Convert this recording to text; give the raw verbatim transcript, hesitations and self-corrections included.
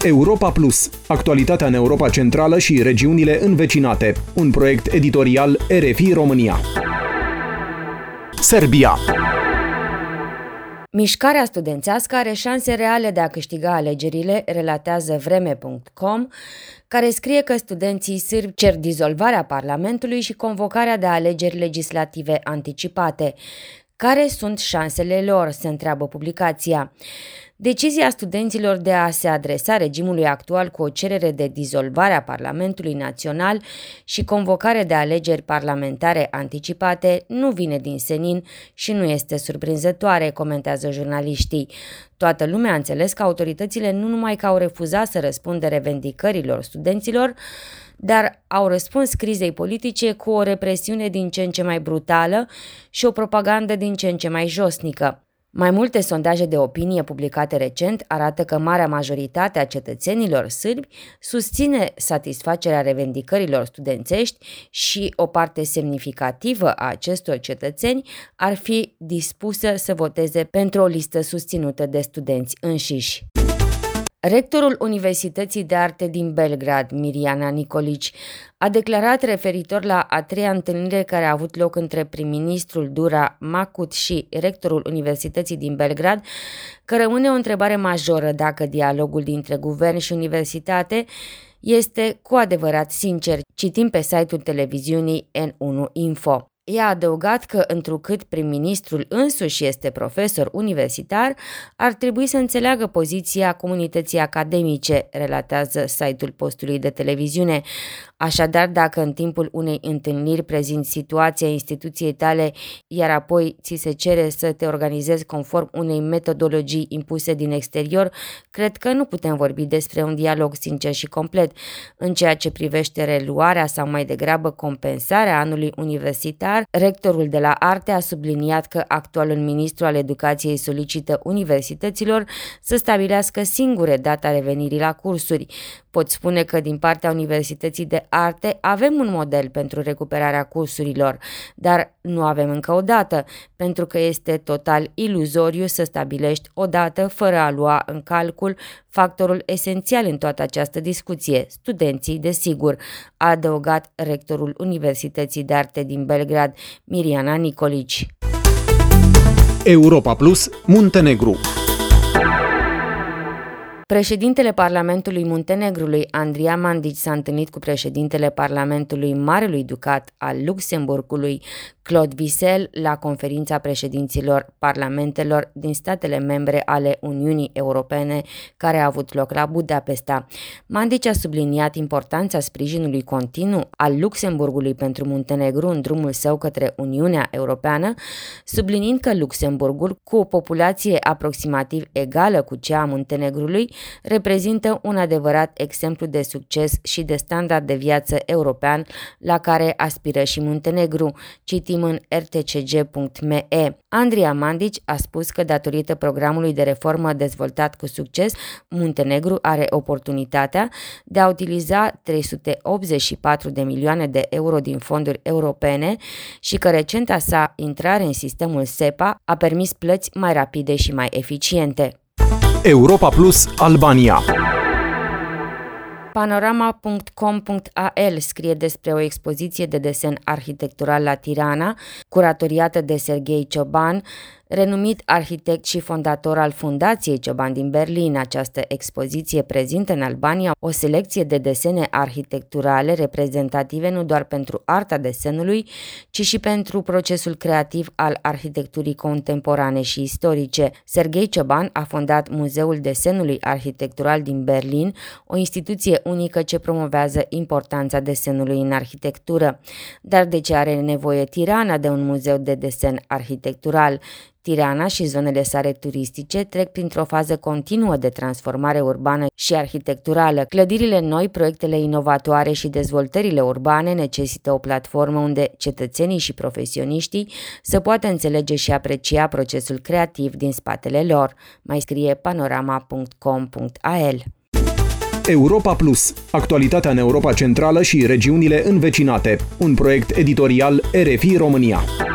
Europa Plus, actualitatea în Europa Centrală și regiunile învecinate. Un proiect editorial R F I România. Serbia. Mișcarea studențească are șanse reale de a câștiga alegerile, relatează vreme punct com, care scrie că studenții sârbi cer dizolvarea Parlamentului și convocarea de alegeri legislative anticipate. Care sunt șansele lor, se întreabă publicația. Decizia studenților de a se adresa regimului actual cu o cerere de dizolvare a Parlamentului Național și convocare de alegeri parlamentare anticipate nu vine din senin și nu este surprinzătoare, comentează jurnaliștii. Toată lumea a înțeles că autoritățile nu numai că au refuzat să răspundă revendicărilor studenților, dar au răspuns crizei politice cu o represiune din ce în ce mai brutală și o propagandă din ce în ce mai josnică. Mai multe sondaje de opinie publicate recent arată că marea majoritate a cetățenilor sârbi susține satisfacerea revendicărilor studențești și o parte semnificativă a acestor cetățeni ar fi dispusă să voteze pentru o listă susținută de studenți înșiși. Rectorul Universității de Arte din Belgrad, Mirjana Nikolić, a declarat referitor la a treia întâlnire care a avut loc între prim-ministrul Dura Macut și rectorul Universității din Belgrad că rămâne o întrebare majoră dacă dialogul dintre guvern și universitate este cu adevărat sincer, citim pe site-ul televiziunii N unu Info. I-a adăugat că, întrucât prim-ministrul însuși este profesor universitar, ar trebui să înțeleagă poziția comunității academice, relatează site-ul postului de televiziune. Așadar, dacă în timpul unei întâlniri prezinți situația instituției tale, iar apoi ți se cere să te organizezi conform unei metodologii impuse din exterior, cred că nu putem vorbi despre un dialog sincer și complet. În ceea ce privește reluarea sau mai degrabă compensarea anului universitar, rectorul de la Arte a subliniat că actualul ministru al educației solicită universităților să stabilească singure data revenirii la cursuri. Pot spune că din partea Universității de Arte avem un model pentru recuperarea cursurilor, dar nu avem încă o dată, pentru că este total iluzoriu să stabilești o dată fără a lua în calcul factorul esențial în toată această discuție, studenții, desigur, a adăugat rectorul Universității de Arte din Belgrad, Mirjana Nikolić. Europa Plus, Muntenegru. Președintele Parlamentului Muntenegrului, Andrija Mandić, s-a întâlnit cu președintele Parlamentului Marelui Ducat al Luxemburgului, Claude Wiesel, la conferința președinților parlamentelor din statele membre ale Uniunii Europene, care a avut loc la Budapesta. Mandić a subliniat importanța sprijinului continuu al Luxemburgului pentru Muntenegru în drumul său către Uniunea Europeană, subliniind că Luxemburgul, cu o populație aproximativ egală cu cea a Muntenegrului, reprezintă un adevărat exemplu de succes și de standard de viață european la care aspiră și Muntenegru, citim în r t c g punct m e. Andrija Mandić a spus că datorită programului de reformă dezvoltat cu succes, Muntenegru are oportunitatea de a utiliza trei sute optzeci și patru de milioane de euro din fonduri europene și că recenta sa intrare în sistemul SEPA a permis plăți mai rapide și mai eficiente. Europa Plus, Albania. Panorama punct com punct a l scrie despre o expoziție de desen arhitectural la Tirana, curatoriată de Serghei Cioban, renumit arhitect și fondator al Fundației Cioban din Berlin. Această expoziție prezintă în Albania o selecție de desene arhitecturale reprezentative nu doar pentru arta desenului, ci și pentru procesul creativ al arhitecturii contemporane și istorice. Serghei Cioban a fondat Muzeul Desenului Arhitectural din Berlin, o instituție unică ce promovează importanța desenului în arhitectură. Dar de ce are nevoie Tirana de un muzeu de desen arhitectural? Tirana și zonele sale turistice trec printr-o fază continuă de transformare urbană și arhitecturală. Clădirile noi, proiectele inovatoare și dezvoltările urbane necesită o platformă unde cetățenii și profesioniștii să poată înțelege și aprecia procesul creativ din spatele lor, mai scrie panorama punct com punct a l. Europa Plus, actualitatea în Europa Centrală și regiunile învecinate. Un proiect editorial R F I România.